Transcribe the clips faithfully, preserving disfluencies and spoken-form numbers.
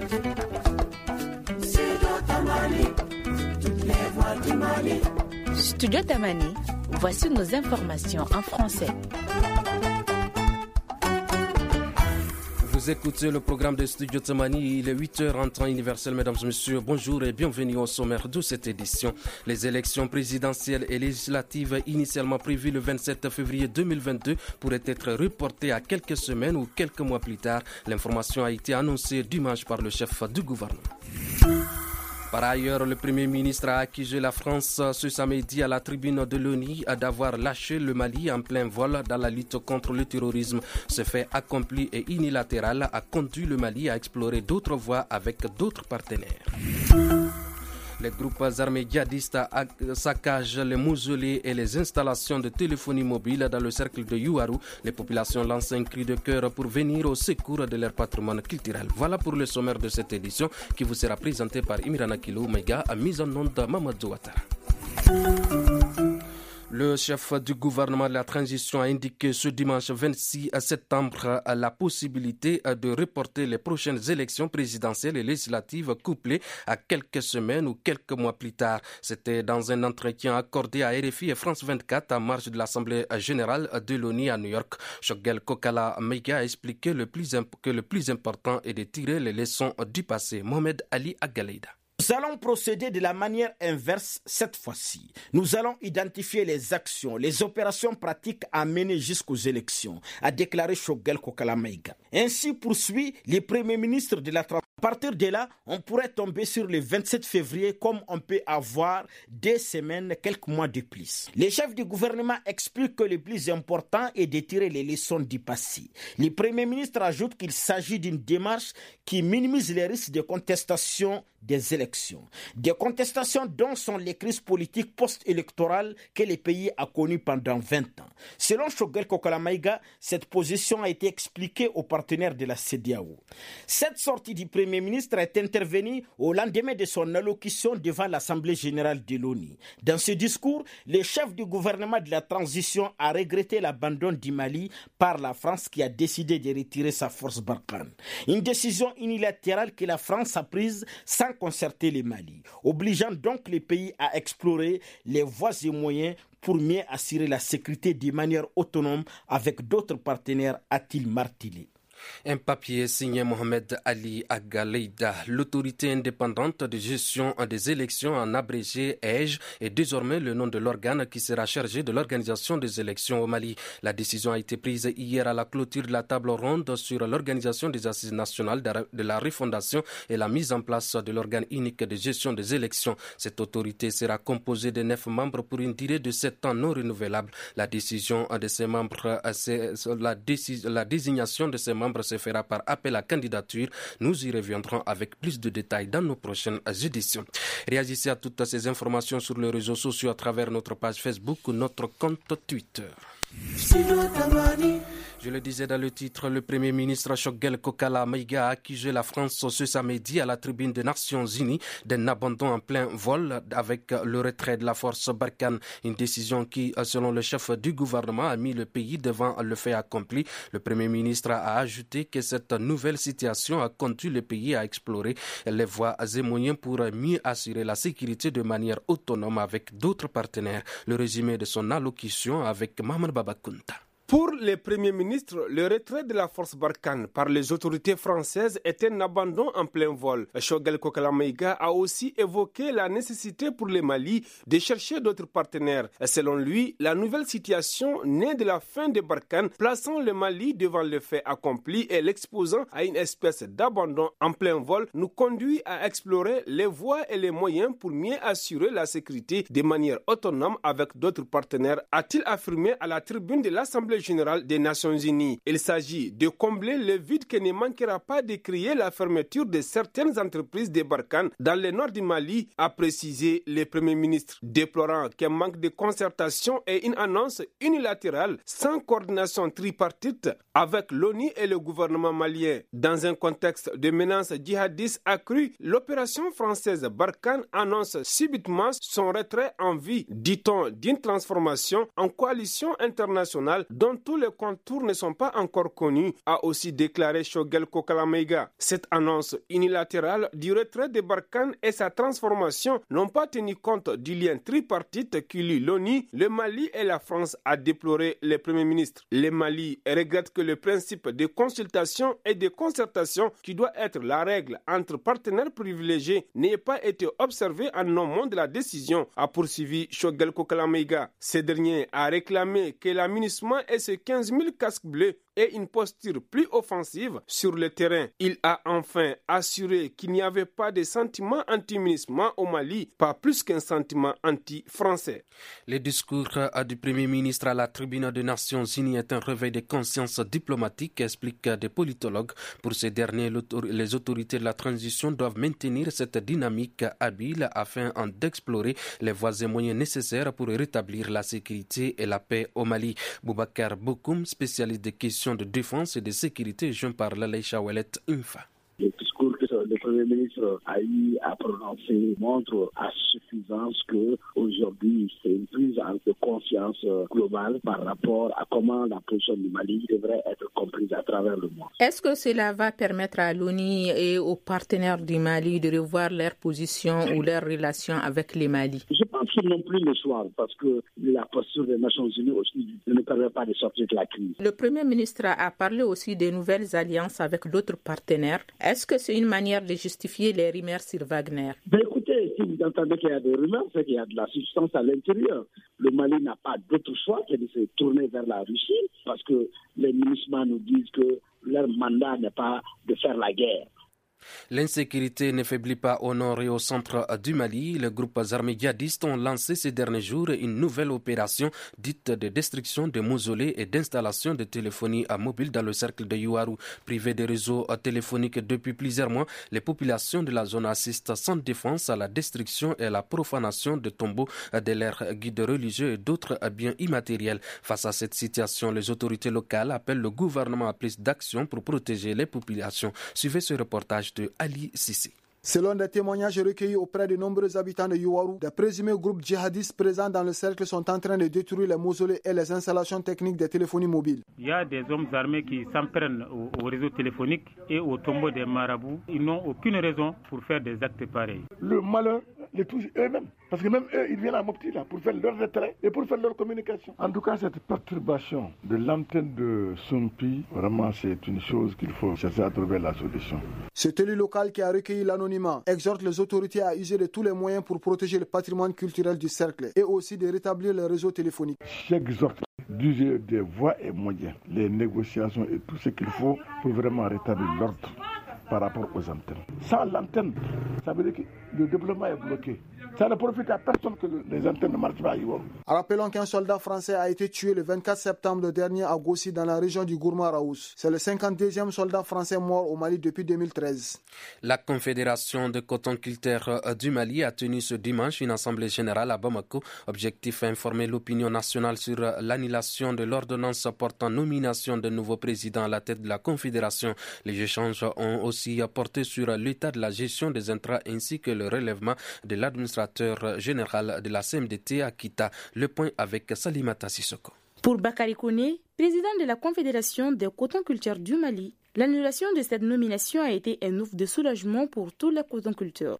Studio Tamani, voici nos informations en français. Vous écoutez le programme de Studio Tamani, il est huit heures en temps universel. Mesdames et messieurs, bonjour et bienvenue au sommaire de cette édition. Les élections présidentielles et législatives initialement prévues le vingt-sept février deux mille vingt-deux pourraient être reportées à quelques semaines ou quelques mois plus tard. L'information a été annoncée dimanche par le chef du gouvernement. Par ailleurs, le Premier ministre a accusé la France ce samedi à la tribune de l'ONU d'avoir lâché le Mali en plein vol dans la lutte contre le terrorisme. Ce fait accompli et unilatéral a conduit le Mali à explorer d'autres voies avec d'autres partenaires. Les groupes armés djihadistes saccagent les mausolées et les installations de téléphonie mobile dans le cercle de Youarou. Les populations lancent un cri de cœur pour venir au secours de leur patrimoine culturel. Voilà pour le sommaire de cette édition qui vous sera présentée par Imirana Kilo Mega à mise en onde Mamadou Ouattara. Le chef du gouvernement de la transition a indiqué ce dimanche vingt-six septembre la possibilité de reporter les prochaines élections présidentielles et législatives couplées à quelques semaines ou quelques mois plus tard. C'était dans un entretien accordé à R F I et France vingt-quatre en marge de l'Assemblée générale de l'ONU à New York. Choguel Kokala Meiga a expliqué le plus imp- que le plus important est de tirer les leçons du passé. Mohamed Ali Agaleida. Nous allons procéder de la manière inverse cette fois-ci. Nous allons identifier les actions, les opérations pratiques à mener jusqu'aux élections, a déclaré Choguel Kokala Meiga. Ainsi poursuit le Premier ministre de la transition. À partir de là, on pourrait tomber sur le vingt-sept février comme on peut avoir des semaines, quelques mois de plus. Le chef du gouvernement explique que le plus important est de tirer les leçons du passé. Le Premier ministre ajoute qu'il s'agit d'une démarche qui minimise les risques de contestation des élections. Des contestations dont sont les crises politiques post-électorales que le pays a connues pendant vingt ans. Selon Choguel Kokala Meiga, cette position a été expliquée aux partenaires de la C E D E A O. Cette sortie du Premier ministre est intervenue au lendemain de son allocution devant l'Assemblée générale de l'ONU. Dans ce discours, le chef du gouvernement de la transition a regretté l'abandon du Mali par la France qui a décidé de retirer sa force Barkhane. Une décision unilatérale que la France a prise sans concerter le Mali, obligeant donc le pays à explorer les voies et moyens pour mieux assurer la sécurité de manière autonome avec d'autres partenaires, a-t-il martelé. Un papier signé Mohamed Ali Agaleida. L'autorité indépendante de gestion des élections en abrégé E G est désormais le nom de l'organe qui sera chargé de l'organisation des élections au Mali. La décision a été prise hier à la clôture de la table ronde sur l'organisation des assises nationales de la refondation et la mise en place de l'organe unique de gestion des élections. Cette autorité sera composée de neuf membres pour une durée de sept ans non renouvelable. La décision de ces membres, la, décis, la désignation de ces membres se fera par appel à candidature. Nous y reviendrons avec plus de détails dans nos prochaines éditions. Réagissez à toutes ces informations sur les réseaux sociaux à travers notre page Facebook ou notre compte Twitter. Je le disais dans le titre, le Premier ministre Choguel Kokala Meiga a accusé la France ce samedi à la tribune des Nations Unies d'un abandon en plein vol avec le retrait de la force Barkhane. Une décision qui, selon le chef du gouvernement, a mis le pays devant le fait accompli. Le Premier ministre a ajouté que cette nouvelle situation a conduit le pays à explorer les voies et moyens pour mieux assurer la sécurité de manière autonome avec d'autres partenaires. Le résumé de son allocution avec Maman Babakunta. Pour le Premier ministre, le retrait de la force Barkhane par les autorités françaises est un abandon en plein vol. Choguel Kokala Meiga a aussi évoqué la nécessité pour le Mali de chercher d'autres partenaires. Selon lui, la nouvelle situation née de la fin de Barkhane, plaçant le Mali devant le fait accompli et l'exposant à une espèce d'abandon en plein vol, nous conduit à explorer les voies et les moyens pour mieux assurer la sécurité de manière autonome avec d'autres partenaires, a-t-il affirmé à la tribune de l'Assemblée générale des Nations Unies. Il s'agit de combler le vide qui ne manquera pas de créer la fermeture de certaines entreprises de Barkhane dans le nord du Mali, a précisé le Premier ministre, déplorant qu'un manque de concertation et une annonce unilatérale sans coordination tripartite avec l'ONU et le gouvernement malien. Dans un contexte de menaces djihadistes accrues, l'opération française Barkhane annonce subitement son retrait en vue, dit-on, d'une transformation en coalition internationale dont dont tous les contours ne sont pas encore connus, a aussi déclaré Choguel Kokala-Maïga. Cette annonce unilatérale du retrait de Barkhane et sa transformation n'ont pas tenu compte du lien tripartite qui lie l'ONU, le Mali et la France, a déploré le Premier ministre. Le Mali regrette que le principe de consultation et de concertation, qui doit être la règle entre partenaires privilégiés, n'ait pas été observé en amont de la décision, a poursuivi Choguel Kokala-Maïga. Ce dernier a réclamé que la MINUSMA et ses quinze mille casques bleus aient une posture plus offensive sur le terrain. Il a enfin assuré qu'il n'y avait pas de sentiment anti-MINUSMA au Mali, pas plus qu'un sentiment anti-français. Le discours du Premier ministre à la tribune des Nations Unies est un réveil de conscience diplomatique, expliquent des politologues. Pour ces derniers, les autorités de la transition doivent maintenir cette dynamique habile afin d'explorer les voies et moyens nécessaires pour rétablir la sécurité et la paix au Mali. Boubacar Bokoum, spécialiste des questions de défense et de sécurité, je parle à Laïcha Ouellet Infa. Le discours que le Premier ministre a eu à prononcer montre à suffisance qu'aujourd'hui, c'est une prise de conscience globale par rapport à comment la position du Mali devrait être comprise à travers le monde. Est-ce que cela va permettre à l'ONU et aux partenaires du Mali de revoir leur position ou leurs relations avec les Mali? Je pense qu'ils n'ont plus le choix parce que la posture des Nations Unies aussi ne permet pas de sortir de la crise. Le Premier ministre a parlé aussi des nouvelles alliances avec d'autres partenaires. Est-ce que c'est une manière de justifier les rumeurs sur Wagner? Ben écoutez, si vous entendez qu'il y a des rumeurs, c'est qu'il y a de la substance à l'intérieur. Le Mali n'a pas d'autre choix que de se tourner vers la Russie parce que les MINUSMA nous disent que leur mandat n'est pas de faire la guerre. L'insécurité ne faiblit pas au nord et au centre du Mali. Les groupes armés djihadistes ont lancé ces derniers jours une nouvelle opération dite de destruction de mausolées et d'installation de téléphonie mobile dans le cercle de Youarou. Privés des réseaux téléphoniques depuis plusieurs mois, les populations de la zone assistent sans défense à la destruction et à la profanation de tombeaux de leurs guides religieux et d'autres biens immatériels. Face à cette situation, les autorités locales appellent le gouvernement à plus d'actions pour protéger les populations. Suivez ce reportage de Ali Sissi. Selon des témoignages recueillis auprès de nombreux habitants de Youarou, des présumés groupes djihadistes présents dans le cercle sont en train de détruire les mausolées et les installations techniques des téléphoниes mobiles. Il y a des hommes armés qui s'en prennent au, au réseau téléphonique et au tombeau des marabouts. Ils n'ont aucune raison pour faire des actes pareils. Le malheur les touche eux-mêmes. Parce que même eux, ils viennent à Mopti là pour faire leur retrait et pour faire leur communication. En tout cas, cette perturbation de l'antenne de Sumpi, vraiment, c'est une chose qu'il faut chercher à trouver la solution. Cet élu local qui a recueilli l'anonymat exhorte les autorités à user de tous les moyens pour protéger le patrimoine culturel du cercle et aussi de rétablir les réseaux téléphoniques. J'exhorte d'user des voies et moyens, les négociations et tout ce qu'il faut pour vraiment rétablir l'ordre par rapport aux antennes. Sans l'antenne, ça veut dire que le développement est bloqué. Ça ne profite à personne que les antennes ne marchent pas. Rappelons qu'un soldat français a été tué le vingt-quatre septembre dernier à Gossi dans la région du Gourma-Raous. C'est le cinquante-deuxième soldat français mort au Mali depuis deux mille treize. La Confédération de cotonculteurs du Mali a tenu ce dimanche une assemblée générale à Bamako. Objectif informer l'opinion nationale sur l'annulation de l'ordonnance portant nomination de nouveau président à la tête de la Confédération. Les échanges ont aussi porté sur l'état de la gestion des intrants ainsi que le relèvement de l'administration général de la C M D T à Kita. Le point avec Salimata Sissoko. Pour Bakary Kone, président de la Confédération des cotonculteurs du Mali, l'annulation de cette nomination a été un ouf de soulagement pour tous les cotonculteurs.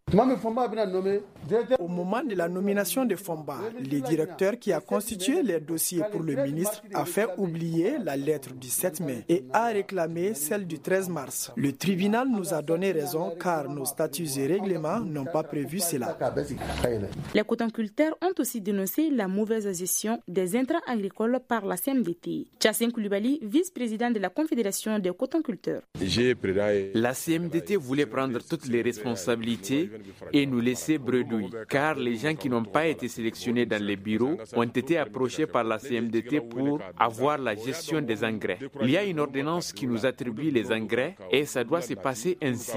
Au moment de la nomination de Fomba, le directeur qui a constitué les dossiers pour le ministre a fait oublier la lettre du sept mai et a réclamé celle du treize mars. Le tribunal nous a donné raison car nos statuts et règlements n'ont pas prévu cela. Les cotonculteurs ont aussi dénoncé la mauvaise gestion des intrants agricoles par la C M D T. Tchassin Koulibaly, vice-président de la Confédération des cotonculteurs. La C M D T voulait prendre toutes les responsabilités et nous laisser bredouille, car les gens qui n'ont pas été sélectionnés dans les bureaux ont été approchés par la C M D T pour avoir la gestion des engrais. Il y a une ordonnance qui nous attribue les engrais et ça doit se passer ainsi.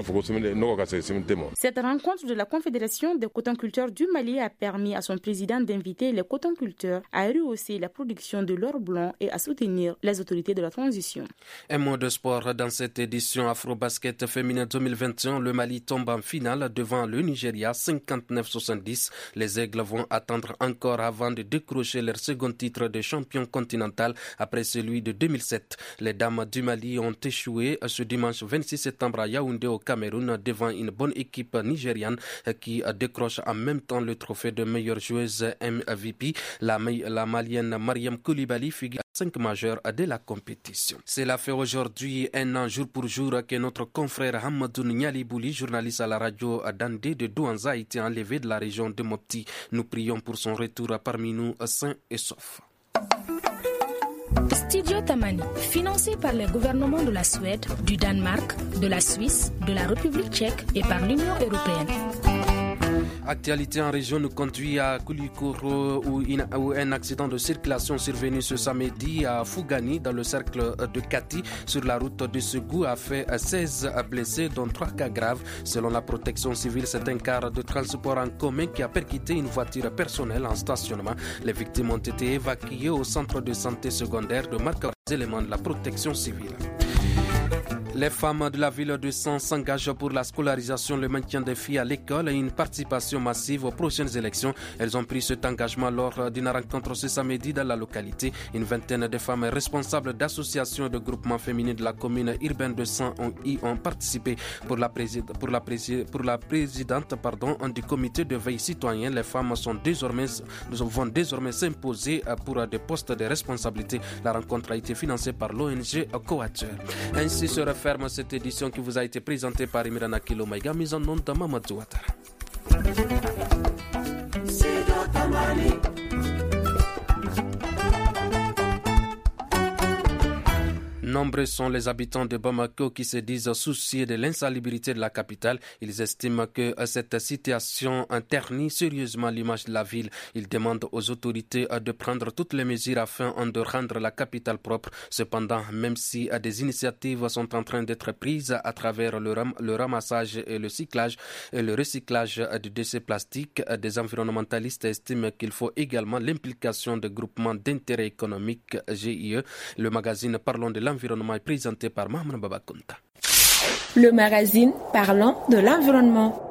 Cette rencontre de la Confédération des cotonculteurs du Mali a permis à son président d'inviter les cotonculteurs à rehausser la production de l'or blanc et à soutenir les autorités de la transition. Un mot de sport dans cette édition Afro-Basket féminin deux mille vingt et un, le Mali tombe en finale devant le Nigeria cinquante-neuf à soixante-dix. Les Aigles vont attendre encore avant de décrocher leur second titre de champion continental après celui de deux mille sept. Les dames du Mali ont échoué ce dimanche vingt-six septembre à Yaoundé au Cameroun devant une bonne équipe nigériane qui décroche en même temps le trophée de meilleure joueuse M V P. La, la Malienne Mariam Koulibaly figure à cinq majeurs de la compétition. Cela fait aujourd'hui un an jour pour jour que notre confrère Hamadou Nialibouli, journaliste à la radio d'Andé de Douanza, a été enlevé de la région de Mopti. Nous prions pour son retour parmi nous sain et sauf. Studio Tamani, financé par les gouvernements de la Suède, du Danemark, de la Suisse, de la République tchèque et par l'Union européenne. Actualité en région nous conduit à Koulikoro où, où un accident de circulation survenu ce samedi à Fougani dans le cercle de Kati sur la route de Segou a fait seize blessés dont trois cas graves. Selon la protection civile, c'est un car de transport en commun qui a percuté une voiture personnelle en stationnement. Les victimes ont été évacuées au centre de santé secondaire de Marc, les éléments de la protection civile. Les femmes de la ville de Sens s'engagent pour la scolarisation, le maintien des filles à l'école et une participation massive aux prochaines élections. Elles ont pris cet engagement lors d'une rencontre ce samedi dans la localité. Une vingtaine de femmes responsables d'associations et de groupements féminins de la commune urbaine de Sens ont, y ont participé. Pour la, présid- pour la, présid- pour la présidente pardon, du comité de veille citoyen, les femmes sont désormais, vont désormais s'imposer pour des postes de responsabilité. La rencontre a été financée par l'O N G Coacher. Ainsi se referme cette édition qui vous a été présentée par Imirana Kilomaïga, mise en nom de Mamadou Ouattara. Nombreux sont les habitants de Bamako qui se disent souciés de l'insalubrité de la capitale. Ils estiment que cette situation ternit sérieusement l'image de la ville. Ils demandent aux autorités de prendre toutes les mesures afin de rendre la capitale propre. Cependant, même si des initiatives sont en train d'être prises à travers le, ram- le ramassage et le cyclage et le recyclage de déchets plastiques, des environnementalistes estiment qu'il faut également l'implication de groupements d'intérêt économique G I E. Le magazine Parlons de l'environnement L'environnement est présenté par Mahmoud Babakunta. Le magazine Parlons de l'environnement.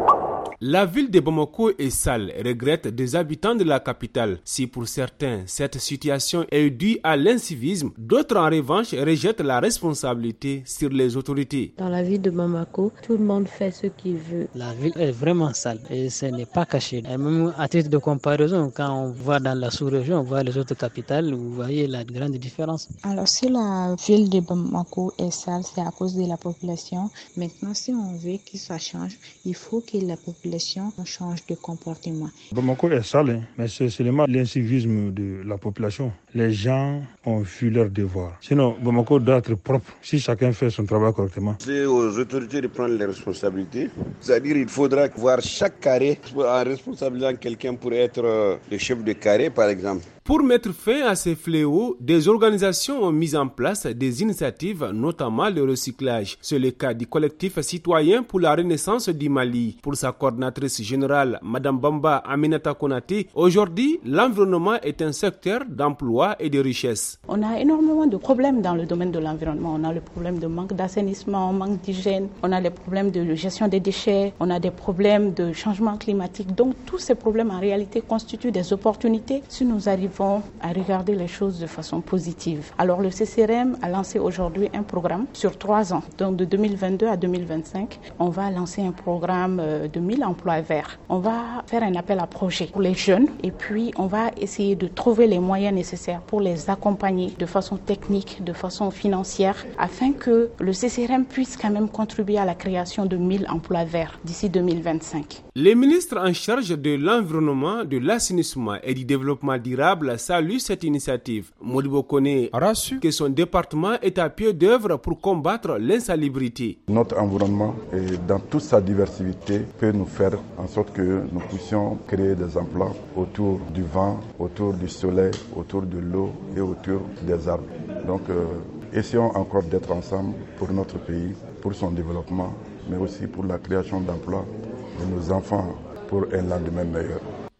La ville de Bamako est sale, regrette des habitants de la capitale. Si pour certains, cette situation est due à l'incivisme, d'autres en revanche rejettent la responsabilité sur les autorités. Dans la ville de Bamako, tout le monde fait ce qu'il veut. La ville est vraiment sale et ce n'est pas caché. Et même à titre de comparaison, quand on voit dans la sous-région, on voit les autres capitales, vous voyez la grande différence. Alors si la ville de Bamako est sale, c'est à cause de la population. Maintenant, si on veut que ça change, il faut que la population change de comportement. Bamako est sale, mais c'est seulement l'incivisme de la population. Les gens ont vu leur devoir. Sinon, Bamako doit être propre si chacun fait son travail correctement. C'est aux autorités de prendre les responsabilités. C'est-à-dire qu'il faudra voir chaque carré en responsabilisant quelqu'un pour être le chef de carré, par exemple. Pour mettre fin à ces fléaux, des organisations ont mis en place des initiatives, notamment le recyclage. C'est le cas du collectif citoyen pour la renaissance du Mali. Pour sa coordinatrice générale, Madame Bamba Aminata Konate, aujourd'hui, l'environnement est un secteur d'emploi et de richesse. On a énormément de problèmes dans le domaine de l'environnement. On a le problème de manque d'assainissement, manque d'hygiène, on a les problèmes de gestion des déchets, on a des problèmes de changement climatique. Donc tous ces problèmes en réalité constituent des opportunités si nous arrivons à regarder les choses de façon positive. Alors le C C R M a lancé aujourd'hui un programme sur trois ans. Donc de deux mille vingt-deux à deux mille vingt-cinq, on va lancer un programme de mille emplois verts. On va faire un appel à projet pour les jeunes et puis on va essayer de trouver les moyens nécessaires pour les accompagner de façon technique, de façon financière, afin que le C C R M puisse quand même contribuer à la création de mille emplois verts d'ici deux mille vingt-cinq. Les ministres en charge de l'environnement, de l'assainissement et du développement durable saluent cette initiative. Modibo Kone a su que son département est à pied d'œuvre pour combattre l'insalubrité. Notre environnement, dans toute sa diversité, peut nous faire en sorte que nous puissions créer des emplois autour du vent, autour du soleil, autour de l'eau et autour des arbres. Donc, euh, essayons encore d'être ensemble pour notre pays, pour son développement, mais aussi pour la création d'emplois de nos enfants pour un lendemain meilleur.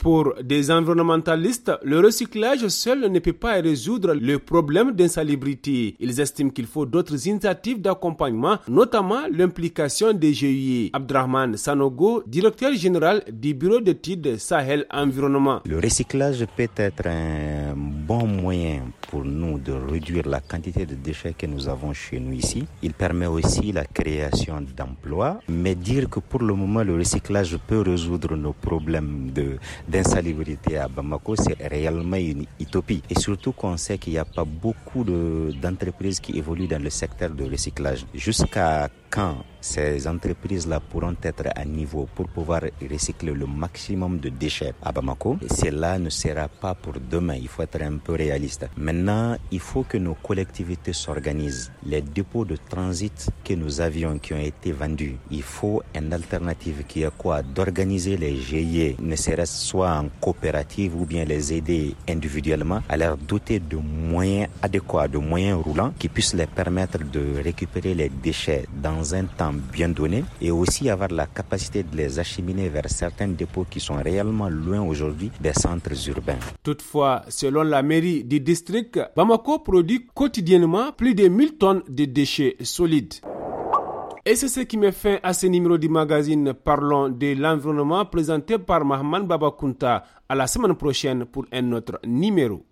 Pour des environnementalistes, le recyclage seul ne peut pas résoudre le problème d'insalubrité. Ils estiment qu'il faut d'autres initiatives d'accompagnement, notamment l'implication des G I E. Abdrahman Sanogo, directeur général du bureau d'études Sahel Environnement. Le recyclage peut être un bon moyen pour nous de réduire la quantité de déchets que nous avons chez nous ici. Il permet aussi la création d'emplois, mais dire que pour le moment le recyclage peut résoudre nos problèmes de, d'insalubrité à Bamako, c'est réellement une utopie. Et surtout qu'on sait qu'il n'y a pas beaucoup de, d'entreprises qui évoluent dans le secteur de recyclage. Jusqu'à quand ces entreprises-là pourront être à niveau pour pouvoir recycler le maximum de déchets à Bamako, cela ne sera pas pour demain. Il faut être un peu réaliste. Maintenant, il faut que nos collectivités s'organisent. Les dépôts de transit que nous avions, qui ont été vendus, il faut une alternative qui est quoi? D'organiser les G I E, ne serait-ce soit en coopérative ou bien les aider individuellement, à leur doter de moyens adéquats, de moyens roulants qui puissent les permettre de récupérer les déchets dans un temps bien donné et aussi avoir la capacité de les acheminer vers certains dépôts qui sont réellement loin aujourd'hui des centres urbains. Toutefois, selon la mairie du district, Bamako produit quotidiennement plus de mille tonnes de déchets solides. Et c'est ce qui met fin à ce numéro du magazine Parlons de l'environnement présenté par Mahman Babakunta. À la semaine prochaine pour un autre numéro.